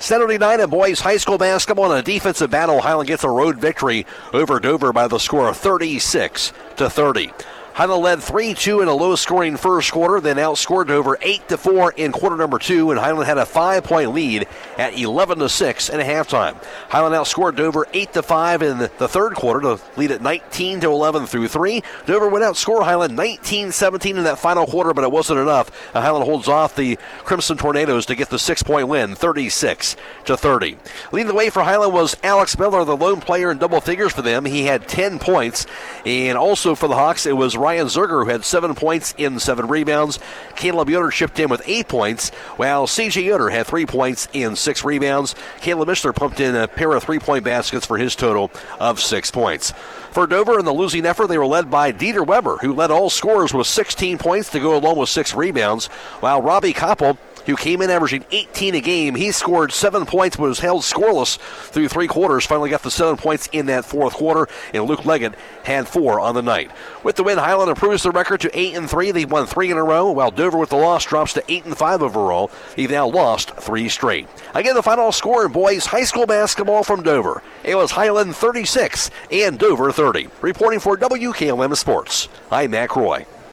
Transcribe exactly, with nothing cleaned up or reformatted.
Saturday night in boys high school basketball in a defensive battle, Highland gets a road victory over Dover by the score of thirty-six to thirty. Highland led three two in a low-scoring first quarter, then outscored Dover eight to four in quarter number two, and Highland had a five-point lead at eleven to six at halftime. Highland outscored Dover eight to five in the third quarter to lead at nineteen to eleven through three. Dover would outscore Highland nineteen seventeen in that final quarter, but it wasn't enough. Uh, Highland holds off the Crimson Tornadoes to get the six-point win, thirty-six to thirty. Leading the way for Highland was Alex Miller, the lone player in double figures for them. He had ten points, and also for the Hawks, it was Ryan Zerger, who had seven points in seven rebounds. Caleb Yoder chipped in with eight points, while C J Yoder had three points in six rebounds. Caleb Mishler pumped in a pair of three-point baskets for his total of six points. For Dover in the losing effort, they were led by Dieter Weber, who led all scorers with sixteen points to go along with six rebounds, while Robbie Koppel, who came in averaging eighteen a game, he scored seven points but was held scoreless through three quarters. Finally got the seven points in that fourth quarter, and Luke Leggett had four on the night. With the win, Highland improves their record to eight and three. They've won three in a row, while Dover with the loss drops to eight and five overall. They've now lost three straight. Again, the final score in boys high school basketball from Dover. It was Highland thirty-six and Dover thirty. Reporting for W K L M Sports, I'm Mac Roy.